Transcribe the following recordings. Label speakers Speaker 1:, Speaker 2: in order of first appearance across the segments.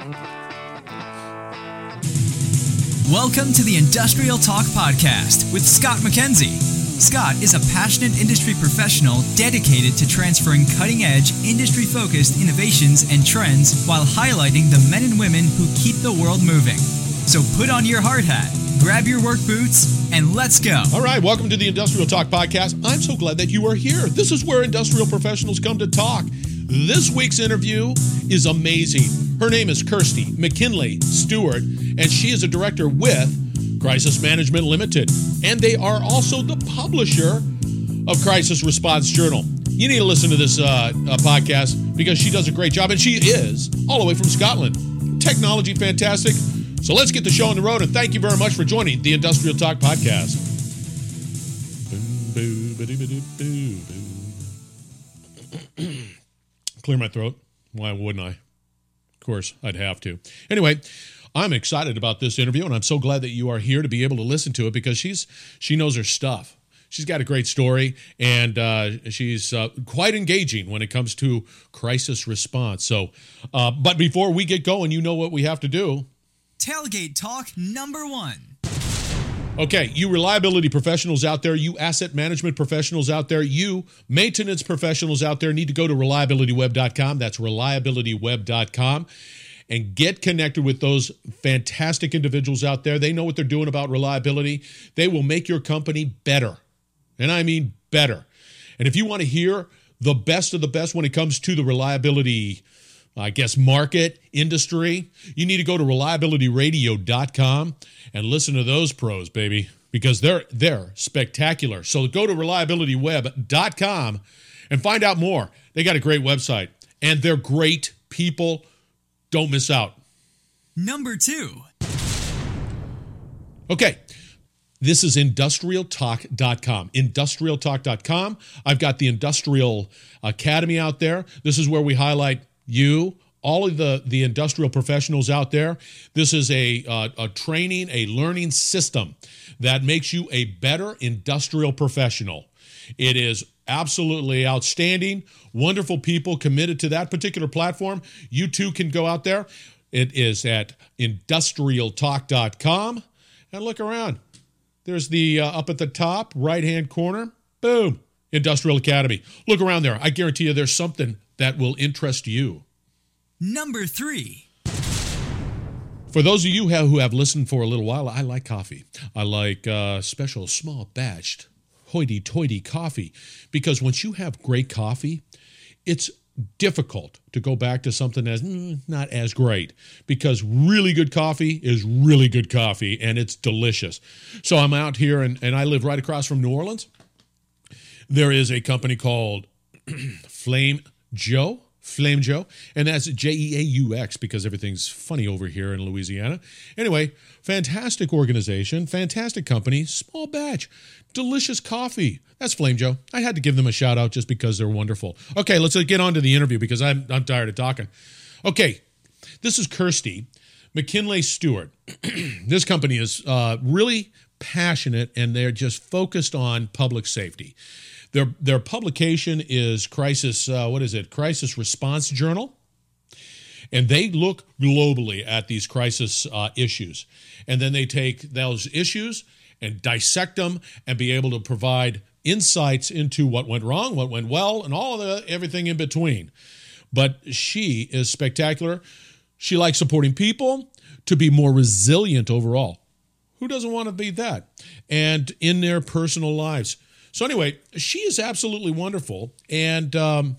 Speaker 1: Welcome to the Industrial Talk Podcast with Scott McKenzie. Scott is a passionate industry professional dedicated to transferring cutting-edge, industry-focused innovations and trends while highlighting the men and women who keep the world moving. So put on your hard hat, grab your work boots, and let's go.
Speaker 2: All right, welcome to the Industrial Talk Podcast. I'm so glad that you are here. This is where industrial professionals come to talk. This week's interview is amazing. Her name is Kirsty McKinley Stewart, and she is a director with Crisis Management Limited. And they are also the publisher of Crisis Response Journal. You need to listen to this podcast because she does a great job, and she is all the way from Scotland. Technology fantastic. So let's get the show on the road, and thank you very much for joining the Industrial Talk Podcast. Clear my throat. Why wouldn't I? Of course, I'd have to. Anyway, I'm excited about this interview, and I'm so glad that you are here to be able to listen to it because she knows her stuff. She's got a great story, and she's quite engaging when it comes to crisis response. So, but before we get going, you know what we have to do.
Speaker 1: Tailgate Talk number 1.
Speaker 2: Okay, you reliability professionals out there, you asset management professionals out there, you maintenance professionals out there need to go to reliabilityweb.com. That's reliabilityweb.com. And get connected with those fantastic individuals out there. They know what they're doing about reliability. They will make your company better. And I mean better. And if you want to hear the best of the best when it comes to the reliability market, industry, you need to go to reliabilityradio.com and listen to those pros, baby, because they're spectacular. So go to reliabilityweb.com and find out more. They got a great website, and they're great people. Don't miss out.
Speaker 1: Number 2.
Speaker 2: Okay. This is industrialtalk.com. Industrialtalk.com. I've got the Industrial Academy out there. This is where we highlight you, all of the industrial professionals out there. This is a training, a learning system that makes you a better industrial professional. It is absolutely outstanding. Wonderful people committed to that particular platform. You too can go out there. It is at industrialtalk.com and look around. There's the up at the top right-hand corner. Boom. Industrial Academy. Look around there. I guarantee you there's something that will interest you.
Speaker 1: Number 3.
Speaker 2: For those of you who have listened for a little while, I like coffee. I like special small batched hoity-toity coffee because once you have great coffee, it's difficult to go back to something that's not as great because really good coffee is really good coffee and it's delicious. So I'm out here and I live right across from New Orleans. There is a company called Flame Joe, and that's Jeaux because everything's funny over here in Louisiana. Anyway, fantastic organization, fantastic company, small batch, delicious coffee. That's Flame Joe. I had to give them a shout out just because they're wonderful. Okay, let's get on to the interview because I'm tired of talking. Okay, this is Kirsty McKinley Stewart. This company is really passionate and they're just focused on public safety. Their publication is Crisis Response Journal. And they look globally at these crisis issues. And then they take those issues and dissect them and be able to provide insights into what went wrong, what went well, and everything in between. But she is spectacular. She likes supporting people to be more resilient overall. Who doesn't want to be that? And in their personal lives. So anyway, she is absolutely wonderful. And the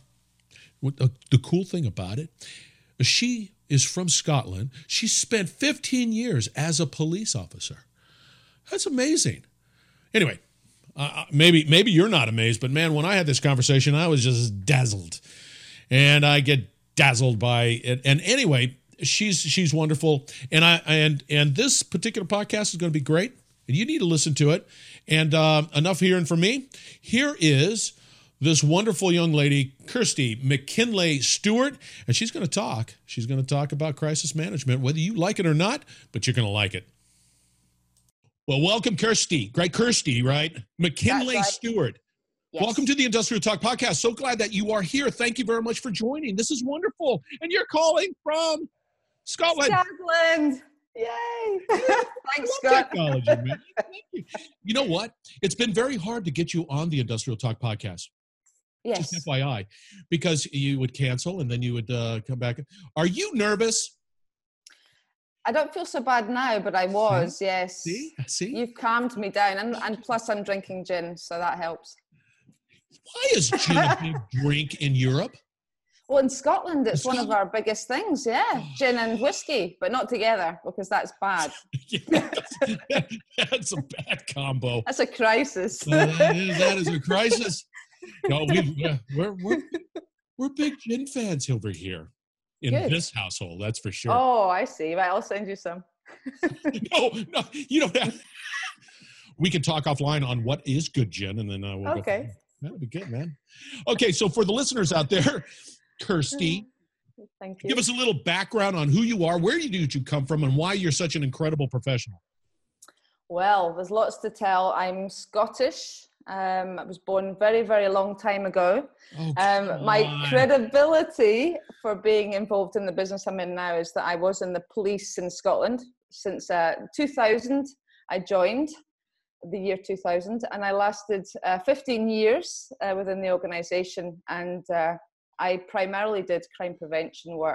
Speaker 2: cool thing about it, she is from Scotland. She spent 15 years as a police officer. That's amazing. Anyway, maybe you're not amazed, but man, when I had this conversation, I was just dazzled. And I get dazzled by it. And anyway, she's wonderful. And this particular podcast is going to be great. And you need to listen to it. And enough hearing from me. Here is this wonderful young lady, Kirsty McKinley Stewart, and she's going to talk. She's going to talk about crisis management, whether you like it or not, but you're going to like it. Well, welcome, Kirsty. Great Kirsty, right? McKinley Stewart. Yes. Welcome to the Industrial Talk Podcast. So glad that you are here. Thank you very much for joining. This is wonderful. And you're calling from Scotland.
Speaker 3: Scotland. Yay. Thanks, Scott.
Speaker 2: Technology, man. You know what? It's been very hard to get you on the Industrial Talk podcast.
Speaker 3: Yes.
Speaker 2: Just FYI, because you would cancel and then you would come back. Are you nervous?
Speaker 3: I don't feel so bad now, but I was, yes.
Speaker 2: See?
Speaker 3: You've calmed me down, and plus I'm drinking gin, so that helps.
Speaker 2: Why is gin a big drink in Europe?
Speaker 3: Well, in Scotland, it's one of our biggest things, yeah. Gin and whiskey, but not together, because that's bad.
Speaker 2: Yeah, that's a bad combo.
Speaker 3: That's a crisis.
Speaker 2: That is a crisis. No, we're big gin fans over here in this household. That's for sure.
Speaker 3: Oh, I see. Right, I'll send you some.
Speaker 2: No, you don't have. We can talk offline on what is good gin, and then we'll
Speaker 3: okay.
Speaker 2: That'd be good, man. Okay, so for the listeners out there, Kirsty,
Speaker 3: thank you.
Speaker 2: Give us a little background on who you are, where did you come from, and why you're such an incredible professional.
Speaker 3: Well, there's lots to tell. I'm Scottish. I was born very, very long time ago. My credibility for being involved in the business I'm in now is that I was in the police in Scotland since 2000. I joined the year 2000, and I lasted 15 years within the organization, and I primarily did crime prevention work.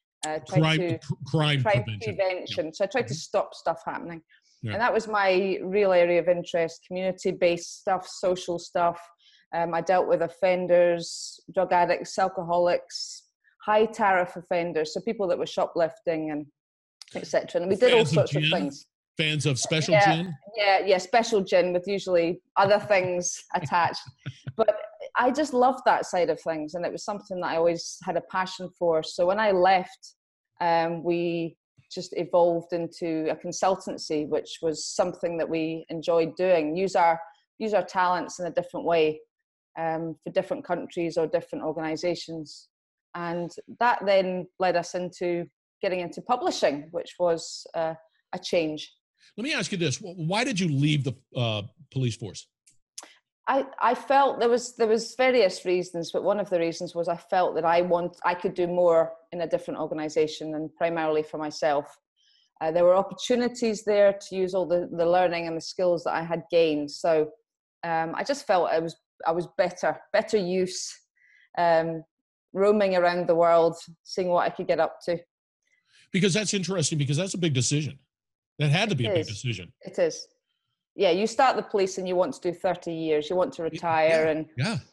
Speaker 3: Crime prevention. So I tried to stop stuff happening. Yeah. And that was my real area of interest, community-based stuff, social stuff. I dealt with offenders, drug addicts, alcoholics, high-tariff offenders, so people that were shoplifting and etc. And we did all sorts of things.
Speaker 2: Fans of special gin?
Speaker 3: Yeah, special gin with usually other things attached. But I just loved that side of things, and it was something that I always had a passion for. So when I left, we just evolved into a consultancy, which was something that we enjoyed doing. Use our talents in a different way for different countries or different organizations. And that then led us into getting into publishing, which was a change.
Speaker 2: Let me ask you this. Why did you leave the police force?
Speaker 3: I felt there was various reasons, but one of the reasons was I felt that I could do more in a different organization, and primarily for myself. There were opportunities there to use all the learning and the skills that I had gained. So I just felt I was better use, roaming around the world, seeing what I could get up to.
Speaker 2: Because that's interesting, because that's a big decision. That had to be a big decision.
Speaker 3: It is. Yeah, you start the police and you want to do 30 years. You want to retire and,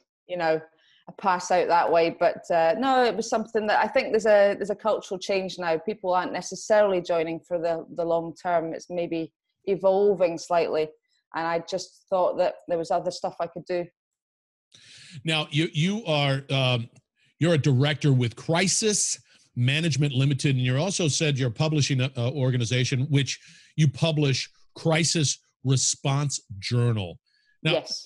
Speaker 3: pass out that way. But no, it was something that I think there's a cultural change now. People aren't necessarily joining for the long term. It's maybe evolving slightly. And I just thought that there was other stuff I could do.
Speaker 2: Now, you are you're a director with Crisis Management Limited, and you also said you're a publishing organization, which you publish Crisis Response Journal. Now,
Speaker 3: yes.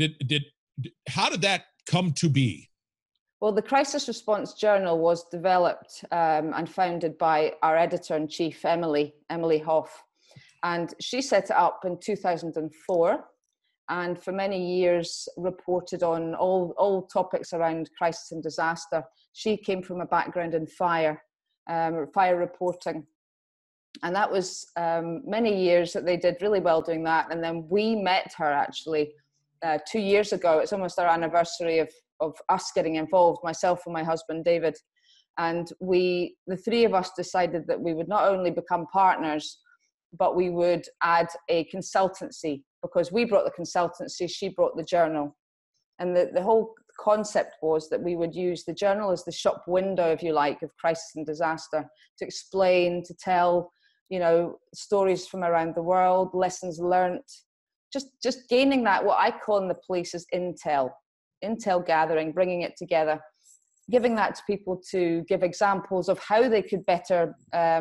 Speaker 2: How did that come to be?
Speaker 3: Well, the Crisis Response Journal was developed and founded by our editor-in-chief, Emily Hoff. And she set it up in 2004, and for many years reported on all topics around crisis and disaster. She came from a background in fire reporting. And that was many years that they did really well doing that. And then we met her actually 2 years ago. It's almost our anniversary of us getting involved, myself and my husband, David. And the three of us decided that we would not only become partners, but we would add a consultancy, because we brought the consultancy, she brought the journal. And the whole concept was that we would use the journal as the shop window, if you like, of crisis and disaster, to explain, to tell, stories from around the world, lessons learnt, just gaining that, what I call in the police is intel gathering, bringing it together, giving that to people to give examples of how they could better,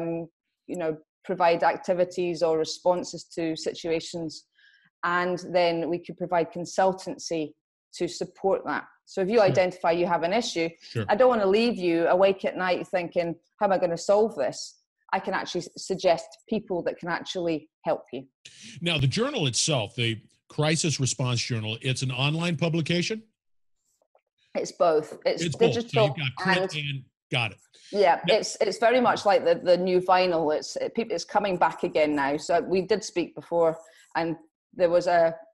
Speaker 3: provide activities or responses to situations. And then we could provide consultancy to support that. So if you identify you have an issue, I don't want to leave you awake at night thinking, how am I going to solve this? I can actually suggest people that can actually help you.
Speaker 2: Now, the journal itself, the Crisis Response Journal, it's an online publication?
Speaker 3: It's both. It's digital
Speaker 2: both. So you've got print Got it.
Speaker 3: Yeah, it's very much like the new vinyl. It's coming back again now. So we did speak before, and there was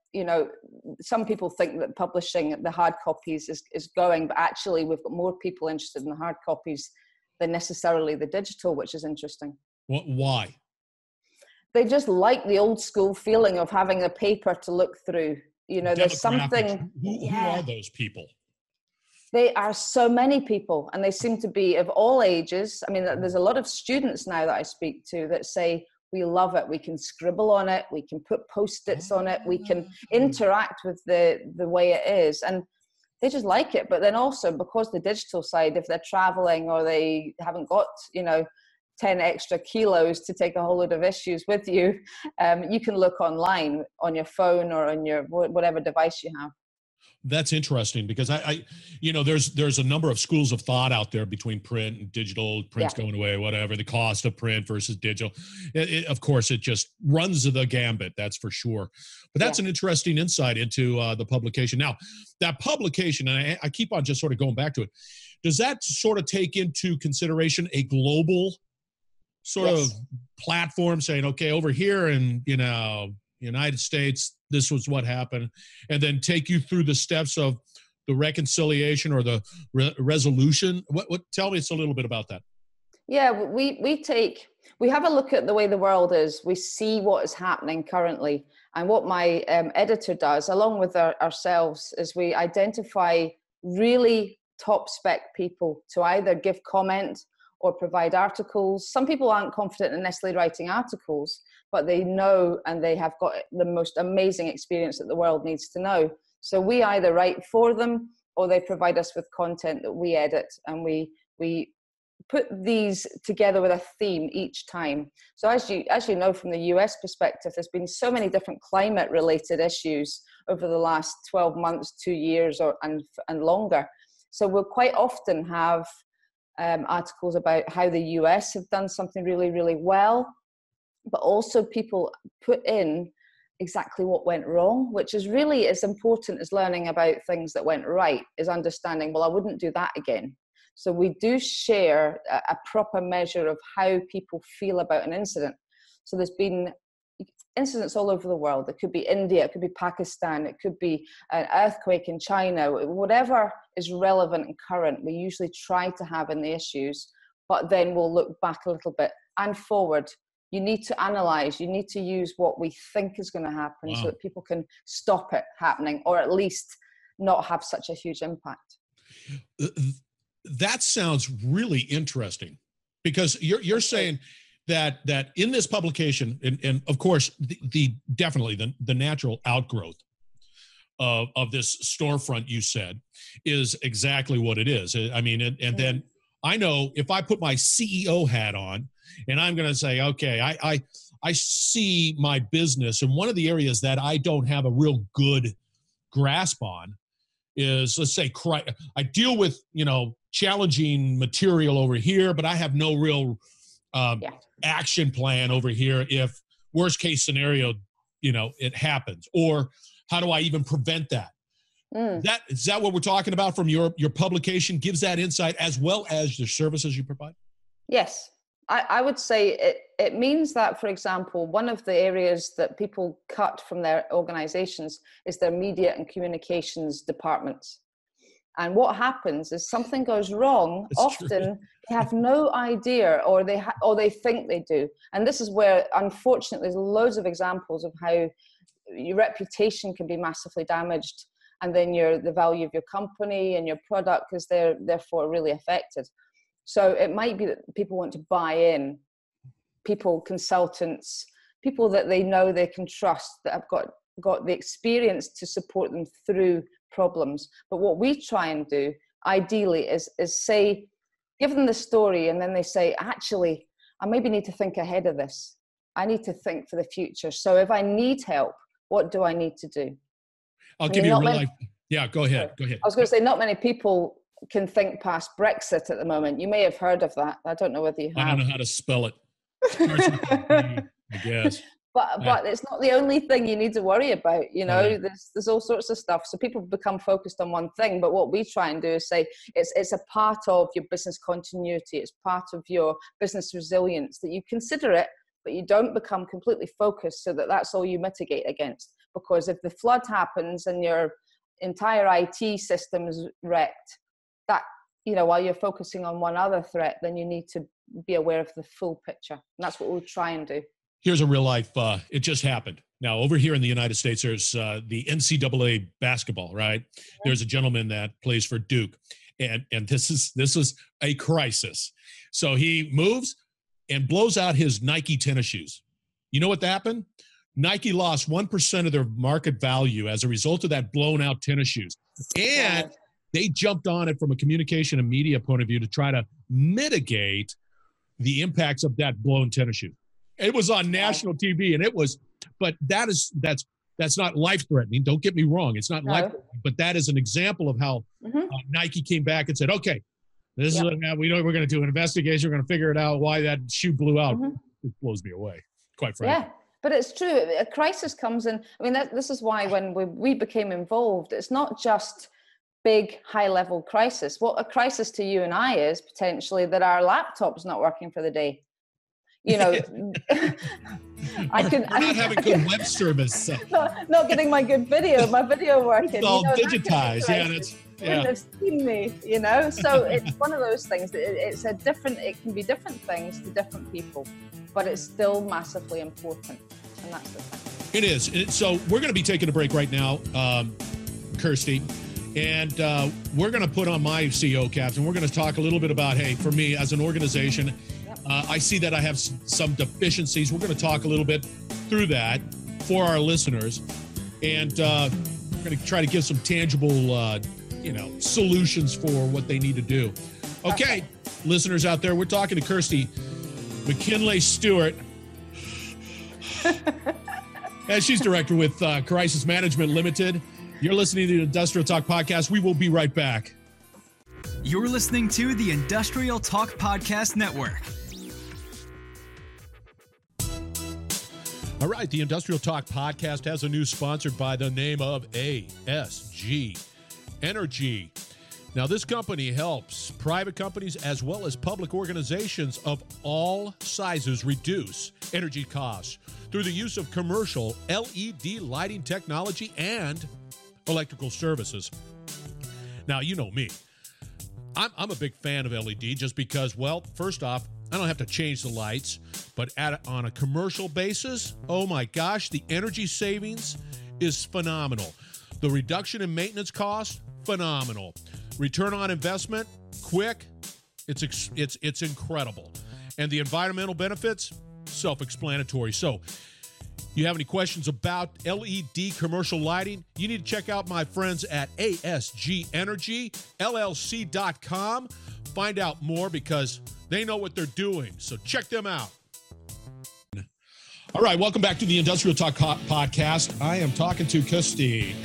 Speaker 3: some people think that publishing the hard copies is going, but actually we've got more people interested in the hard copies than necessarily the digital, which is interesting.
Speaker 2: Why?
Speaker 3: They just like the old school feeling of having a paper to look through. There's something.
Speaker 2: Who are those people?
Speaker 3: They are so many people, and they seem to be of all ages. I mean, there's a lot of students now that I speak to that say, we love it. We can scribble on it. We can put Post-its on it. We can interact with the way it is. And they just like it. But then also, because the digital side, if they're traveling or they haven't got, 10 extra kilos to take a whole load of issues with you, you can look online on your phone or on your whatever device you have.
Speaker 2: That's interesting because there's a number of schools of thought out there between print and digital. Print's going away, whatever, the cost of print versus digital. Of course, it just runs the gambit, that's for sure. But that's an interesting insight into the publication. Now, that publication, and I keep on just sort of going back to it, does that sort of take into consideration a global sort of platform saying, okay, over here in, United States, this was what happened, and then take you through the steps of the reconciliation or the resolution? What? Tell me a little bit about that.
Speaker 3: Yeah, we have a look at the way the world is. We see what is happening currently, and what my editor does, along with ourselves, is we identify really top spec people to either give comment or provide articles. Some people aren't confident in necessarily writing articles, but they know and they have got the most amazing experience that the world needs to know. So we either write for them or they provide us with content that we edit, and we put these together with a theme each time. So as you know, from the US perspective, there's been so many different climate related issues over the last 12 months, 2 years and longer. So we'll quite often have articles about how the US have done something really, really well, but also people put in exactly what went wrong, which is really as important as learning about things that went right, is understanding, well, I wouldn't do that again. So we do share a proper measure of how people feel about an incident. So there's been incidents all over the world. It could be India, it could be Pakistan, it could be an earthquake in China, whatever is relevant and current, we usually try to have in the issues, but then we'll look back a little bit and forward. You need to analyze, you need to use what we think is going to happen so that people can stop it happening, or at least not have such a huge impact.
Speaker 2: That sounds really interesting, because you're saying that in this publication, and of course, definitely the natural outgrowth of this storefront, you said, is exactly what it is. I mean, and then I know if I put my CEO hat on and I'm going to say, okay, I see my business, and one of the areas that I don't have a real good grasp on is, let's say, I deal with, challenging material over here, but I have no real action plan over here if worst case scenario, it happens. Or how do I even prevent that? Is that what we're talking about from your publication? Gives that insight as well as the services you provide?
Speaker 3: Yes. I would say it means that, for example, one of the areas that people cut from their organizations is their media and communications departments. And what happens is something goes wrong. That's often true. They have no idea, or they think they do. And this is where, unfortunately, there's loads of examples of how your reputation can be massively damaged, and then the value of your company and your product is therefore really affected. So it might be that people want to buy in people, consultants, people that they know they can trust, that have got the experience to support them through problems. But what we try and do ideally is say, give them the story, and then they say, actually, I maybe need to think ahead of this. I need to think for the future. So if I need help, what do I need to do?
Speaker 2: I'll give you a real life. Yeah, go ahead. Go ahead.
Speaker 3: I was going to say, not many people can think past Brexit at the moment. You may have heard of that. I don't know whether you have.
Speaker 2: I don't know how to spell it. Starts with a B, I guess.
Speaker 3: But it's not the only thing you need to worry about. You know, there's all sorts of stuff. So people become focused on one thing. But what we try and do is say it's a part of your business continuity. It's part of your business resilience, that you consider it, but you don't become completely focused so that that's all you mitigate against. Because if the flood happens and your entire IT system is wrecked, that, you know, while you're focusing on one other threat, then you need to be aware of the full picture. And that's what we'll try and do. Here's
Speaker 2: a real life, it just happened. Now, over here in the United States, there's the NCAA basketball, right? There's a gentleman that plays for Duke, and this is a crisis. So he moves and blows out his Nike tennis shoes. You know what happened? Nike lost 1% of their market value as a result of that blown out tennis shoes. And they jumped on it from a communication and media point of view to try to mitigate the impacts of that blown tennis shoe. It was on national TV, and it was, but that's not life-threatening. Don't get me wrong. It's not life-threatening, but that is an example of how Nike came back and said, okay, this is what we know we're going to do an investigation. We're going to figure it out why that shoe blew out. It blows me away, quite frankly.
Speaker 3: Yeah, but it's true. A crisis comes in. I mean, this is why when we became involved, it's not just big, high-level crisis. What a crisis to you and I is potentially that our laptop's not working for the day. You know,
Speaker 2: we're not having good web service.
Speaker 3: Not getting my video working.
Speaker 2: It's all digitized.
Speaker 3: Wouldn't have seen me, you know. So it's one of those things. It can be different things to different people, but it's still massively important, and that's the thing.
Speaker 2: It is. So we're going to be taking a break right now, Kirsty. And we're going to put on my CEO caps, and we're going to talk a little bit about, hey, for me as an organization, I see that I have some deficiencies. We're going to talk a little bit through that for our listeners, and we're going to try to give some tangible, solutions for what they need to do. Okay, listeners out there, we're talking to Kirsty McKinley Stewart. And she's director with Crisis Management Limited. You're listening to the Industrial Talk Podcast. We will be right back.
Speaker 1: You're listening to the Industrial Talk Podcast Network.
Speaker 2: All right, the Industrial Talk Podcast has a new sponsor by the name of ASG Energy. Now, this company helps private companies as well as public organizations of all sizes reduce energy costs through the use of commercial LED lighting technology and electrical services. Now, you know me. I'm a big fan of LED just because, well, first off, I don't have to change the lights, but on a commercial basis, oh my gosh, the energy savings is phenomenal. The reduction in maintenance costs, phenomenal. Return on investment, quick, it's incredible. And the environmental benefits, self-explanatory. So, you have any questions about LED commercial lighting? You need to check out my friends at ASG Energy, LLC.com. Find out more because they know what they're doing. So check them out. All right, welcome back to the Industrial Talk Podcast. I am talking to Kirsty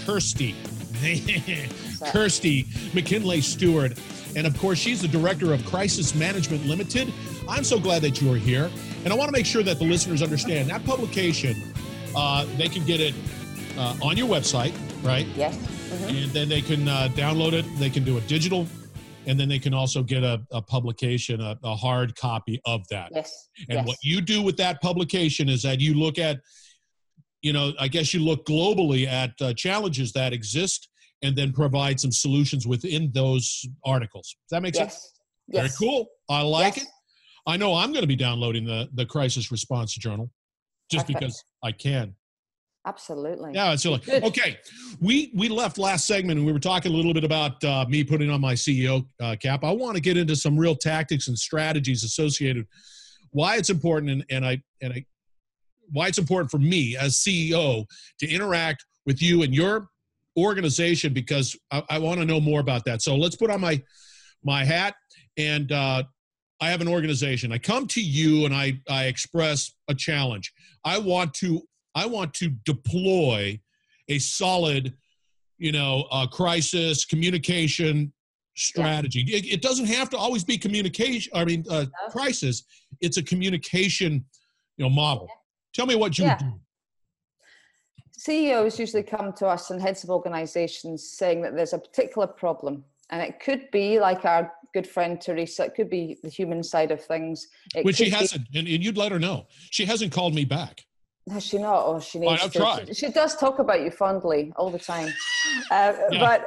Speaker 2: McKinley Stewart. And of course, she's the director of Crisis Management Limited. I'm so glad that you are here. And I want to make sure that the listeners understand that publication, they can get it on your website, right?
Speaker 3: Yes. Mm-hmm.
Speaker 2: And then they can download it. They can do a digital, and then they can also get a publication, a hard copy of that.
Speaker 3: Yes.
Speaker 2: And what you do with that publication is that you look at, I guess you look globally at challenges that exist and then provide some solutions within those articles. Does that make sense?
Speaker 3: Yes.
Speaker 2: Very cool. I like it. I know I'm going to be downloading the Crisis Response Journal just because I can.
Speaker 3: Absolutely.
Speaker 2: Yeah, it's like, okay. We left last segment and we were talking a little bit about me putting on my CEO cap. I want to get into some real tactics and strategies associated why it's important and why it's important for me as CEO to interact with you and your organization, because I want to know more about that. So let's put on my hat, and I have an organization. I come to you and I express a challenge. I want to deploy a solid, crisis communication strategy. It doesn't have to always be communication. Crisis. It's a communication, model. Tell me what you would do.
Speaker 3: CEOs usually come to us and heads of organizations saying that there's a particular problem. And it could be like our good friend Teresa, it could be the human side of things.
Speaker 2: Which she hasn't, and you'd let her know. She hasn't called me back.
Speaker 3: Has she not? Oh, she needs
Speaker 2: I've
Speaker 3: to.
Speaker 2: tried.
Speaker 3: She does talk about you fondly all the time.
Speaker 2: But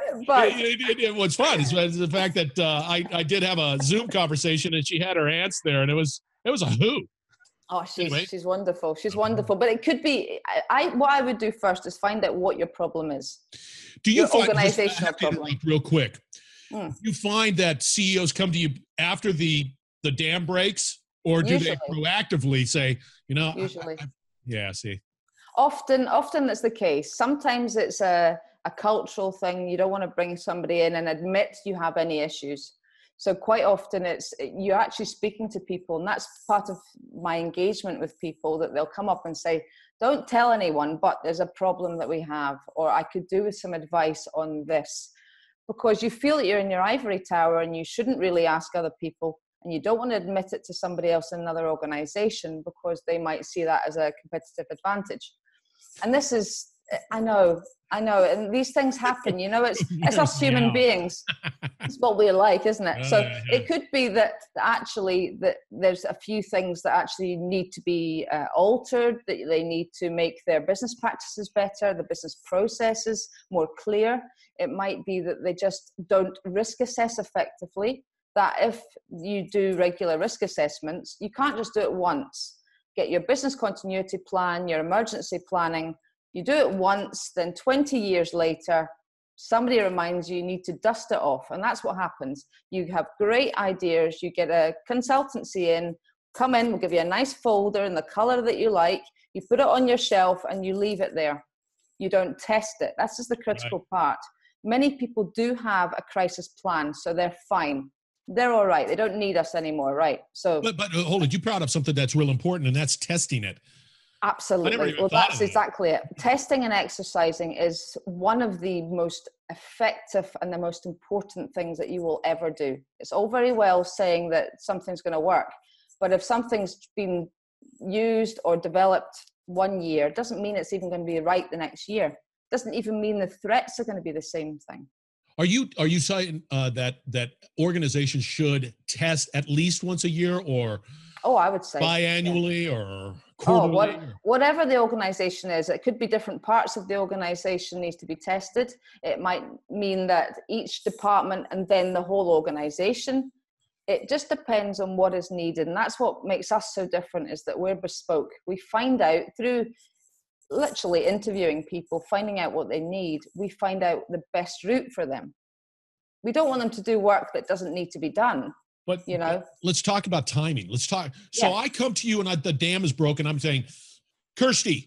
Speaker 2: what's fun is the fact that I did have a Zoom conversation and she had her aunts there, and it was a hoot.
Speaker 3: Oh, she's wonderful. She's wonderful. But it could be. What I would do first is find out what your problem is.
Speaker 2: Do you find
Speaker 3: organizational problem?
Speaker 2: Real quick, you find that CEOs come to you after the dam breaks, or do they proactively say,
Speaker 3: Usually.
Speaker 2: Yeah, see.
Speaker 3: Often that's the case. Sometimes it's a cultural thing. You don't want to bring somebody in and admit you have any issues. So quite often you're actually speaking to people, and that's part of my engagement with people, that they'll come up and say, don't tell anyone, but there's a problem that we have, or I could do with some advice on this, because you feel that you're in your ivory tower and you shouldn't really ask other people. And you don't want to admit it to somebody else in another organization because they might see that as a competitive advantage. And this is, I know, and these things happen, it's us human beings. It's what we're like, isn't it? So it could be that actually that there's a few things that actually need to be altered, that they need to make their business practices better, the business processes more clear. It might be that they just don't risk assess effectively. That if you do regular risk assessments, you can't just do it once. Get your business continuity plan, your emergency planning. You do it once, then 20 years later, somebody reminds you need to dust it off. And that's what happens. You have great ideas. You get a consultancy in, come in, we'll give you a nice folder in the color that you like. You put it on your shelf and you leave it there. You don't test it. That's just the critical part. Many people do have a crisis plan, so they're fine. They're all right. They don't need us anymore, right? So,
Speaker 2: but hold it. You brought up something that's real important, and that's testing it.
Speaker 3: Absolutely. Well, that's exactly it. Testing and exercising is one of the most effective and the most important things that you will ever do. It's all very well saying that something's going to work, but if something's been used or developed 1 year, it doesn't mean it's even going to be right the next year. It doesn't even mean the threats are going to be the same thing.
Speaker 2: Are you saying that organizations should test at least once a year, or
Speaker 3: I would say
Speaker 2: biannually or quarterly?
Speaker 3: Whatever the organization is, it could be different parts of the organization needs to be tested. It might mean that each department and then the whole organization. It just depends on what is needed, and that's what makes us so different, is that we're bespoke. We find out through literally interviewing people, finding out what they need, we find out the best route for them. We don't want them to do work that doesn't need to be done. But
Speaker 2: let's talk about timing. Let's talk. So I come to you and the dam is broken. I'm saying, Kirsty,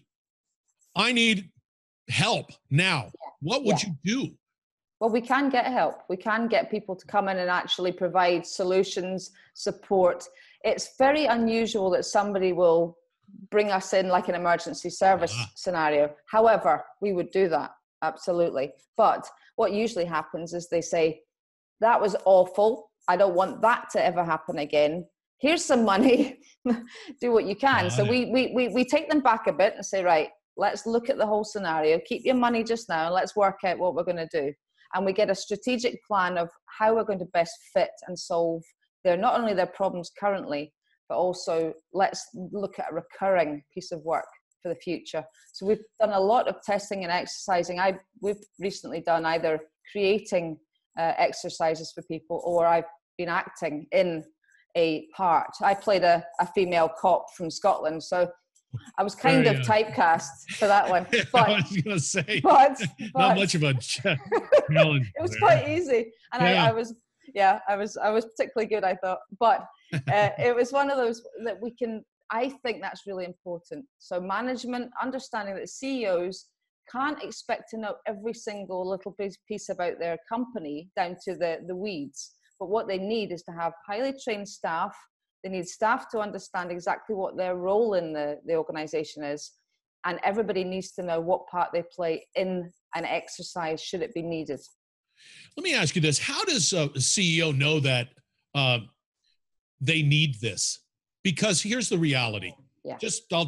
Speaker 2: I need help now. What would you do?
Speaker 3: Well, we can get help. We can get people to come in and actually provide solutions, support. It's very unusual that somebody will bring us in like an emergency service scenario. However, we would do that. Absolutely. But what usually happens is they say, that was awful. I don't want that to ever happen again. Here's some money. Do what you can. So we take them back a bit and say, right, let's look at the whole scenario. Keep your money just now. Let's work out what we're going to do. And we get a strategic plan of how we're going to best fit and solve not only their problems currently, but also let's look at a recurring piece of work for the future. So we've done a lot of testing and exercising. We've recently done either creating exercises for people, or I've been acting in a part. I played a female cop from Scotland, so I was kind of typecast for that one. But,
Speaker 2: I was going to say,
Speaker 3: but
Speaker 2: not much of a challenge.
Speaker 3: It was quite easy, and I was particularly good, I thought. But it was one of those that we can. I think that's really important. So management, understanding that CEOs can't expect to know every single little piece about their company down to the weeds. But what they need is to have highly trained staff. They need staff to understand exactly what their role in the organization is. And everybody needs to know what part they play in an exercise should it be needed.
Speaker 2: Let me ask you this. How does a CEO know that they need this? Because here's the reality.
Speaker 3: Yeah.
Speaker 2: I'll just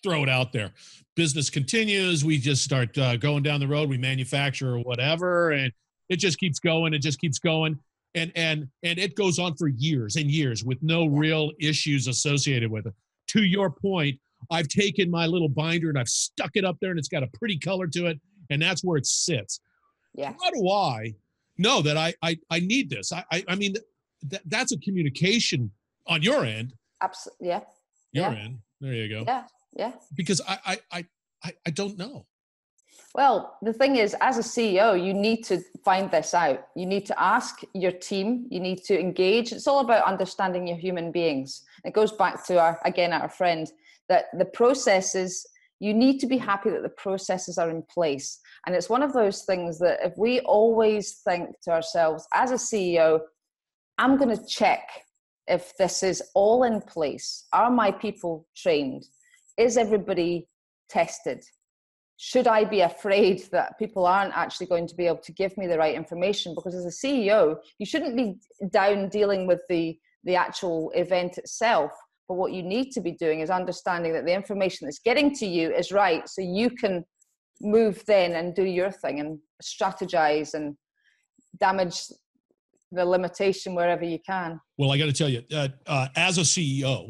Speaker 2: throw it out there. Business continues. We just start going down the road. We manufacture or whatever, and it just keeps going. It just keeps going. And it goes on for years and years with no real issues associated with it. To your point, I've taken my little binder and I've stuck it up there, and it's got a pretty color to it, and that's where it sits.
Speaker 3: Yeah.
Speaker 2: How do I know that I need this? I mean, that's a communication on your end.
Speaker 3: Absolutely. Yeah.
Speaker 2: Your end. There you go.
Speaker 3: Yeah. Yeah.
Speaker 2: Because I don't know.
Speaker 3: Well, the thing is, as a CEO, you need to find this out. You need to ask your team. You need to engage. It's all about understanding your human beings. It goes back to our friend, that the processes, you need to be happy that the processes are in place. And it's one of those things that if we always think to ourselves, as a CEO, I'm going to check if this is all in place. Are my people trained? Is everybody tested? Should I be afraid that people aren't actually going to be able to give me the right information? Because as a CEO, you shouldn't be down dealing with the actual event itself. But what you need to be doing is understanding that the information that's getting to you is right, so you can move then and do your thing and strategize and damage the limitation wherever you can.
Speaker 2: Well, I got to tell you, as a CEO,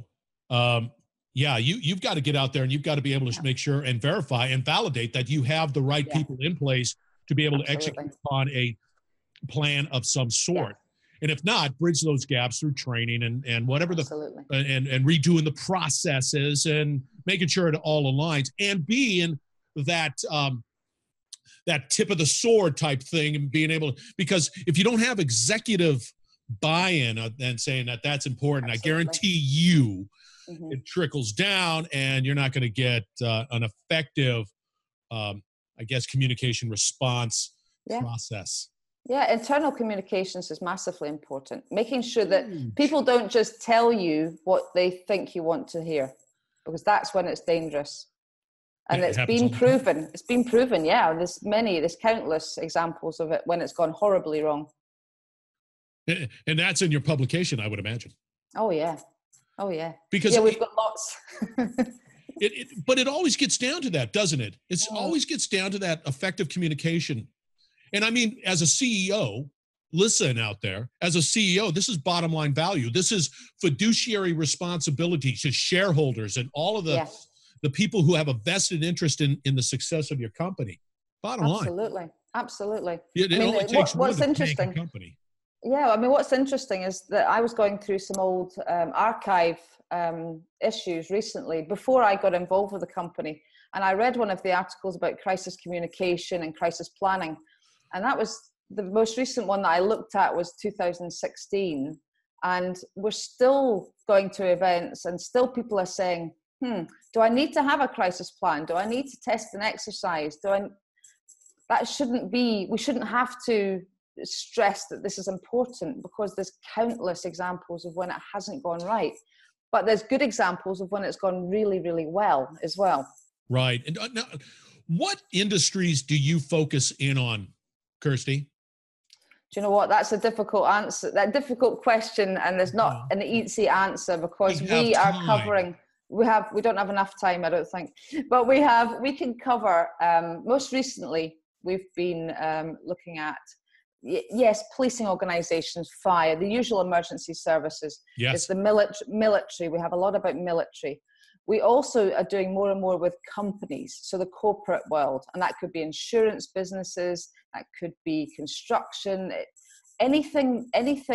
Speaker 2: you've got to get out there and you've got to be able to make sure and verify and validate that you have the right people in place to be able to execute on a plan of some sort. Yeah. And if not, bridge those gaps through training and whatever and redoing the processes and making sure it all aligns, and being that that tip of the sword type thing, and being able to, because if you don't have executive buy-in and saying that that's important, I guarantee you it trickles down and you're not going to get an effective, communication response process.
Speaker 3: Yeah, internal communications is massively important. Making sure that people don't just tell you what they think you want to hear, because that's when it's dangerous. And it's been proven. It's been proven, yeah. There's countless examples of it when it's gone horribly wrong.
Speaker 2: And that's in your publication, I would imagine.
Speaker 3: Oh, yeah. Oh, yeah.
Speaker 2: Because
Speaker 3: we've got lots.
Speaker 2: But it always gets down to that, doesn't it? It always gets down to that effective communication. And I mean, as a CEO, listen out there, as a CEO, this is bottom line value. This is fiduciary responsibility to shareholders and all of the people who have a vested interest in the success of your company. Bottom line. Absolutely. It only takes one to take a company.
Speaker 3: Yeah, I mean, what's interesting is that I was going through some old archive issues recently before I got involved with the company. And I read one of the articles about crisis communication and crisis planning. And that was the most recent one that I looked at was 2016. And we're still going to events and still people are saying, do I need to have a crisis plan? Do I need to test an exercise? That shouldn't be, we shouldn't have to stress that this is important, because there's countless examples of when it hasn't gone right. But there's good examples of when it's gone really, really well as well.
Speaker 2: Right. And now, what industries do you focus in on, Kirsty?
Speaker 3: Do you know what? That's a difficult answer. That difficult question, and there's not an easy answer, because we are covering. We don't have enough time, I don't think, but we can cover. Most recently, we've been looking at policing organisations, fire, the usual emergency services.
Speaker 2: Yes,
Speaker 3: it's the military. We have a lot about military. We also are doing more and more with companies, so the corporate world, and that could be insurance businesses, that could be construction, anything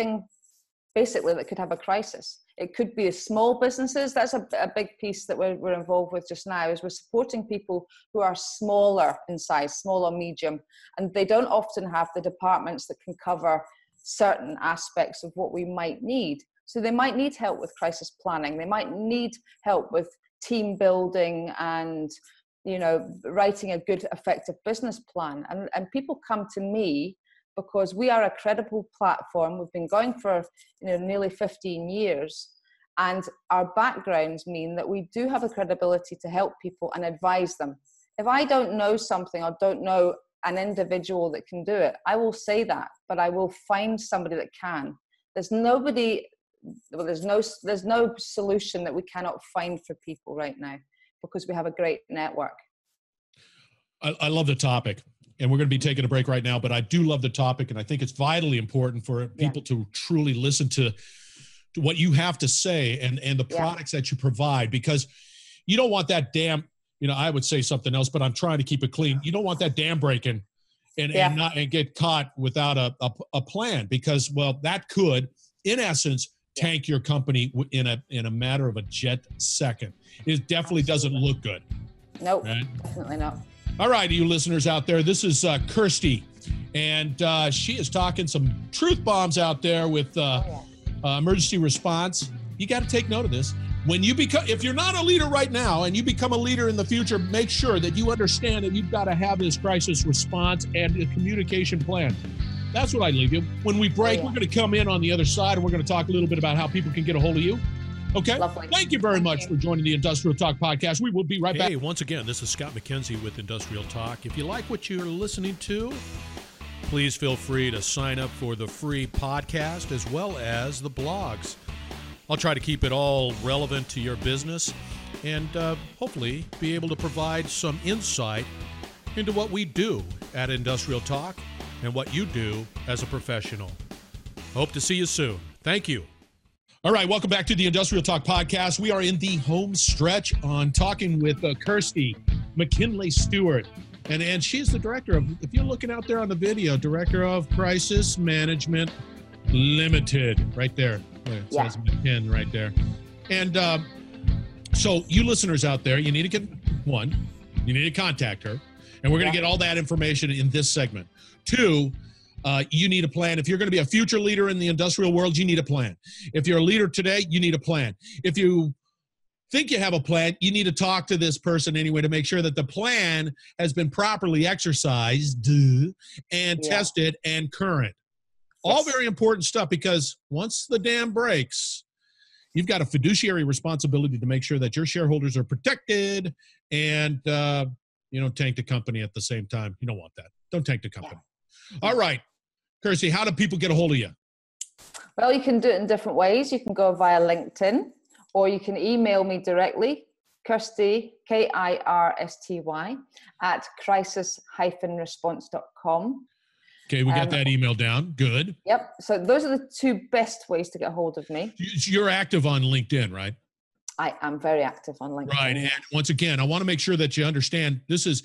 Speaker 3: basically that could have a crisis. It could be small businesses. That's a big piece that we're involved with just now, is we're supporting people who are smaller in size, small or medium, and they don't often have the departments that can cover certain aspects of what we might need. So they might need help with crisis planning. They might need help with team building and, writing a good, effective business plan. And people come to me because we are a credible platform. We've been going for nearly 15 years, and our backgrounds mean that we do have the credibility to help people and advise them. If I don't know something or don't know an individual that can do it, I will say that, but I will find somebody that can. There's no solution that we cannot find for people right now. because we have a great network.
Speaker 2: I love the topic, and we're going to be taking a break right now, but I do love the topic, and I think it's vitally important for people to truly listen to what you have to say and the products that you provide, because you don't want that dam, I would say something else, but I'm trying to keep it clean. You don't want that dam breaking and get caught without a plan, because, well, that could, in essence, tank your company in a matter of a jet second. It definitely doesn't look good.
Speaker 3: Nope, definitely not.
Speaker 2: All right, you listeners out there, this is Kirsty, and she is talking some truth bombs out there with emergency response. You got to take note of this. If you're not a leader right now and you become a leader in the future, make sure that you understand that you've got to have this crisis response and a communication plan. That's what I leave you. When we break, we're going to come in on the other side, and we're going to talk a little bit about how people can get a hold of you. Okay?
Speaker 3: Lovely.
Speaker 2: Thank you very much for joining the Industrial Talk podcast. We will be right back. Hey, once again, this is Scott McKenzie with Industrial Talk. If you like what you're listening to, please feel free to sign up for the free podcast as well as the blogs. I'll try to keep it all relevant to your business and hopefully be able to provide some insight into what we do at Industrial Talk and what you do as a professional. Hope to see you soon. Thank you. All right, welcome back to the Industrial Talk podcast. We are in the home stretch on talking with Kirsty McKinley Stewart. And she's the director of, if you're looking out there on the video, director of Crisis Management Limited, right there. It says McKin right there. And so you listeners out there, you need to you need to contact her. And we're going to get all that information in this segment. 2, you need a plan. If you're going to be a future leader in the industrial world, you need a plan. If you're a leader today, you need a plan. If you think you have a plan, you need to talk to this person anyway to make sure that the plan has been properly exercised and tested and current. All very important stuff, because once the dam breaks, you've got a fiduciary responsibility to make sure that your shareholders are protected and you don't tank the company at the same time. You don't want that. Don't tank the company. All right. Kirsty, how do people get a hold of you?
Speaker 3: Well, you can do it in different ways. You can go via LinkedIn, or you can email me directly, Kirsty, Kirsty, at crisis-response.com.
Speaker 2: Okay, we got that email down. Good.
Speaker 3: Yep. So those are the 2 best ways to get a hold of me.
Speaker 2: You're active on LinkedIn, right?
Speaker 3: I am very active on LinkedIn.
Speaker 2: Right. And once again, I want to make sure that you understand this is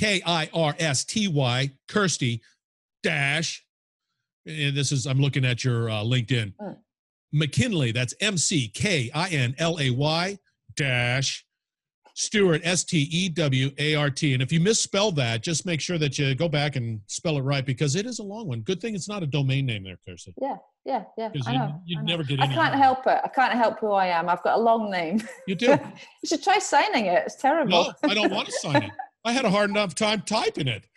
Speaker 2: Kirsty, Kirsty dash, and this is, I'm looking at your LinkedIn. McKinley, that's McKinlay dash Stewart, Stewart. And if you misspell that, just make sure that you go back and spell it right, because it is a long one. Good thing it's not a domain name there, Kirsty.
Speaker 3: Yeah. I know.
Speaker 2: You'd never get
Speaker 3: I can't help it. I can't help who I am. I've got a long name.
Speaker 2: You do.
Speaker 3: You should try signing it. It's terrible.
Speaker 2: No, I don't want to sign it. I had a hard enough time typing it.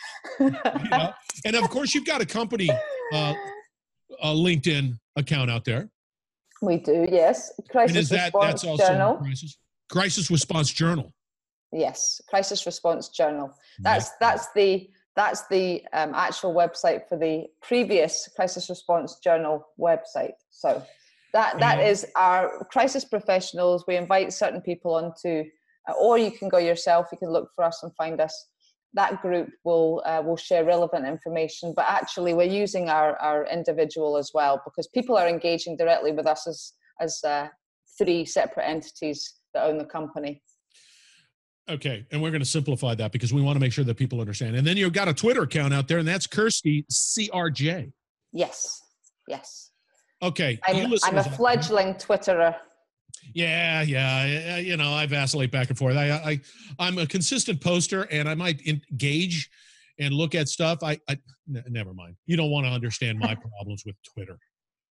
Speaker 2: And of course, you've got a company a LinkedIn account out there.
Speaker 3: We do, yes. Crisis Response Journal.
Speaker 2: Crisis Response Journal.
Speaker 3: Yes, Crisis Response Journal. That's the actual website for the previous Crisis Response Journal website. So that is our crisis professionals. We invite certain people onto, or you can go yourself. You can look for us and find us. That group will share relevant information. But actually, we're using our individual as well, because people are engaging directly with us as 3 separate entities that own the company.
Speaker 2: Okay, and we're going to simplify that because we want to make sure that people understand. And then you've got a Twitter account out there, and that's Kirsty CRJ.
Speaker 3: Yes.
Speaker 2: Okay.
Speaker 3: I'm a fledgling Twitterer.
Speaker 2: Yeah. I vacillate back and forth. I'm a consistent poster, and I might engage and look at stuff. Never mind. You don't want to understand my problems with Twitter.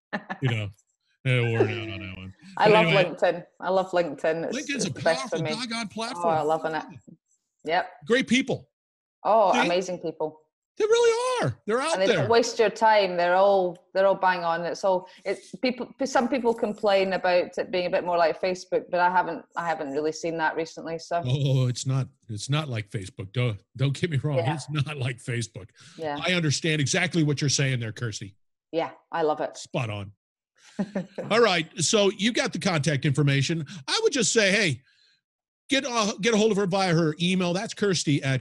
Speaker 2: We're out on that one.
Speaker 3: I love LinkedIn.
Speaker 2: LinkedIn's a powerful doggone platform.
Speaker 3: Oh, I'm loving it. Yep.
Speaker 2: Great people.
Speaker 3: Oh, amazing people.
Speaker 2: They really are. They're out there.
Speaker 3: And they don't waste your time. They're all bang on. Some people complain about it being a bit more like Facebook, but I haven't really seen that recently. So
Speaker 2: it's not like Facebook. Don't get me wrong. Yeah. It's not like Facebook.
Speaker 3: Yeah.
Speaker 2: I understand exactly what you're saying there, Kirsty.
Speaker 3: Yeah, I love it.
Speaker 2: Spot on. All right. So you got the contact information. I would just say, hey, get a hold of her via her email. That's Kirsty at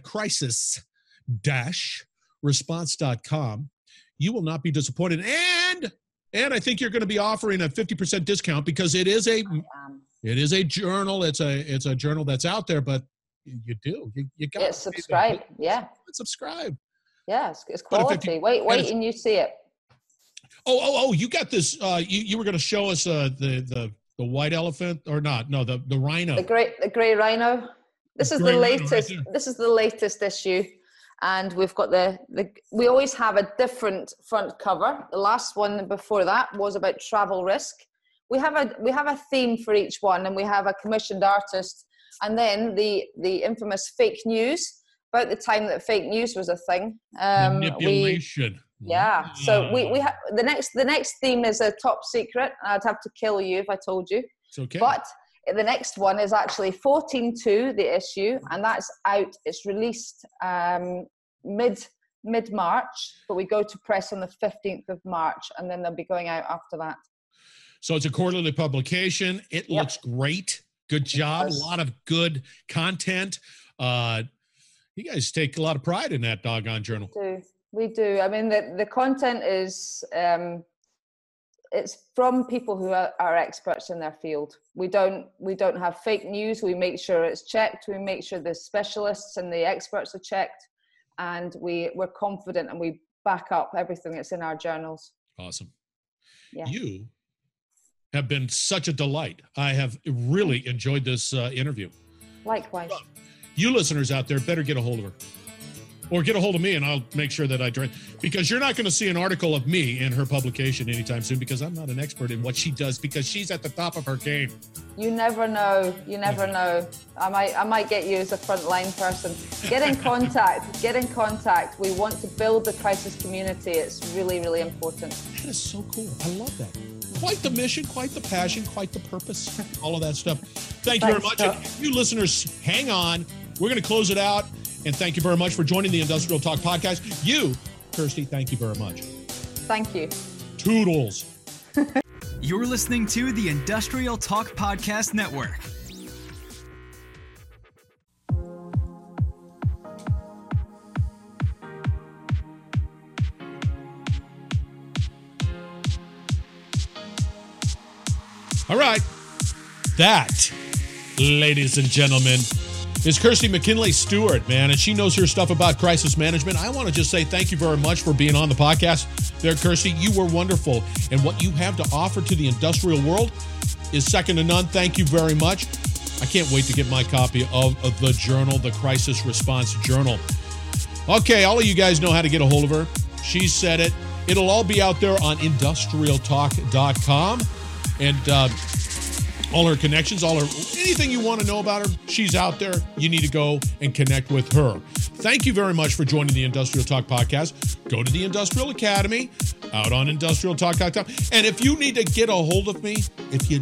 Speaker 2: crisis-response.com. You will not be disappointed. And I think you're going to be offering a 50% discount because it is a journal. It's a journal that's out there, but you got to
Speaker 3: subscribe. Yeah.
Speaker 2: Subscribe.
Speaker 3: Yeah, it's quality. Wait, and you see it.
Speaker 2: Oh! You got this. You were going to show us the white elephant or not? No, the rhino. The gray rhino. This is the latest. This is the latest issue, and we've got we always have a different front cover. The last one before that was about travel risk. We have a theme for each one, and we have a commissioned artist, and then the infamous fake news. About the time that fake news was a thing. Manipulation.
Speaker 3: Yeah. So we have the next theme is a top secret. I'd have to kill you if I told you.
Speaker 2: It's okay.
Speaker 3: But the next one is actually 14.2, the issue, and that's out. It's released mid-March, but we go to press on the 15th of March, and then they'll be going out after that.
Speaker 2: So it's a quarterly publication. It looks great. Good job. A lot of good content. You guys take a lot of pride in that doggone journal.
Speaker 3: We do. I mean, the content is, it's from people who are experts in their field. We don't have fake news. We make sure it's checked. We make sure the specialists and the experts are checked. And we're confident and we back up everything that's in our journals.
Speaker 2: Awesome.
Speaker 3: Yeah.
Speaker 2: You have been such a delight. I have really enjoyed this interview.
Speaker 3: Likewise.
Speaker 2: You listeners out there better get a hold of her. Or get a hold of me and I'll make sure that I join. Because you're not going to see an article of me in her publication anytime soon because I'm not an expert in what she does because she's at the top of her game.
Speaker 3: You never know. You never know. I might get you as a frontline person. Get in contact. Get in contact. We want to build the crisis community. It's really, really important.
Speaker 2: That is so cool. I love that. Quite the mission, quite the passion, quite the purpose, all of that stuff. Thank you very much. You listeners, hang on. We're going to close it out. And thank you very much for joining the Industrial Talk podcast. You, Kirsty, thank you very much.
Speaker 3: Thank you.
Speaker 2: Toodles.
Speaker 1: You're listening to the Industrial Talk Podcast Network.
Speaker 2: All right. That, ladies and gentlemen, is Kirsty McKinley Stewart, man, and she knows her stuff about crisis management. I want to just say thank you very much for being on the podcast there, Kirsty. You were wonderful, and what you have to offer to the industrial world is second to none. Thank you very much. I can't wait to get my copy of the journal, the Crisis Response Journal. Okay, all of you guys know how to get a hold of her. She said it. It'll all be out there on industrialtalk.com, and all her connections, anything you want to know about her, she's out there. You need to go and connect with her. Thank you very much for joining the Industrial Talk podcast. Go to the Industrial Academy out on industrialtalk.com. And if you need to get a hold of me, go to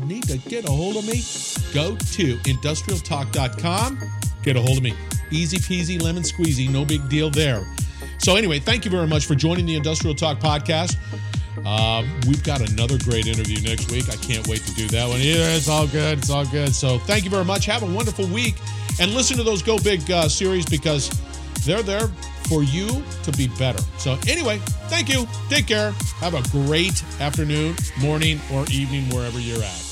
Speaker 2: industrialtalk.com. Get a hold of me. Easy peasy, lemon squeezy, no big deal there. So anyway, thank you very much for joining the Industrial Talk podcast. We've got another great interview next week. I can't wait to do that one. Yeah, it's all good. It's all good. So thank you very much. Have a wonderful week. And listen to those Go Big series because they're there for you to be better. So anyway, thank you. Take care. Have a great afternoon, morning, or evening, wherever you're at.